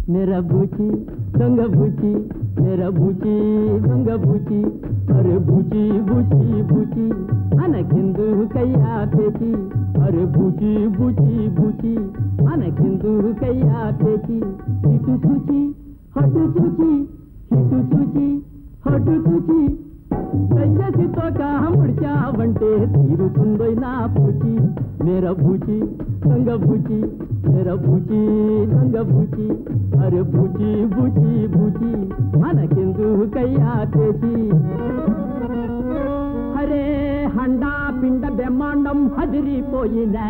मेरा बूची दंग बूची मेरा बूची दंग बूची अरे बूची बूची बूची అనకిందు కయ్యా పేచి అరే బూచి బూచి బూచి అనకిందు కయ్యా పేచి ఇటు చూచి హటు చూచి ఇటు చూచి హటు చూచి దయచేసి తోక ముడిచావంటే తీరుతుందో నా పూచి మేరా బూచి దొంగ బూచి మేరా బూచి దొంగ బూచి అరే బూచి బూచి బూచి మనకెందు కయ్యా పేచి అరే హండా పిండ బ్రహ్మాండం హదిరిపోయినా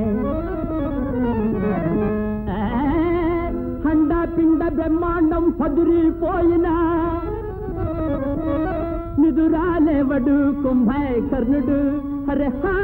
హండా పిండ బ్రహ్మాండం హదిరిపోయినా నిదురాలేవడు కుంభకర్ణుడు హరే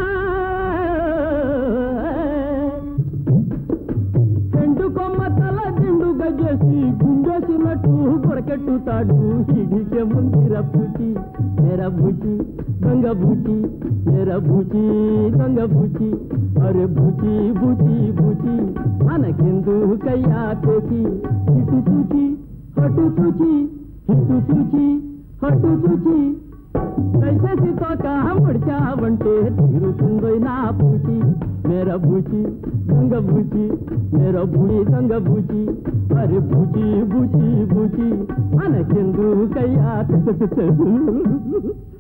చెండు కొమ్మ తల దిండుగా చేసి గుండేసినట్టు కొరకెట్టుతాడు హిడికే ముందిర పూచి మేరా బూచి దొంగ బూచి మేరా బూచి దొంగ బూచి అరే బూచి బూచి బూచి మనకెందు కయ్యా పేచి ఇటు చూచి హటు చూచి ఇటు చూచి హటు చూచి దయచేసి తోక ముడిచావంటే తీరుతుందో నా పూచి మేరా బూచి దొంగ బూచి మేరా బూచి దొంగ బూచి అరే బూచి బూచి బూచి మనకెందు కయ్యా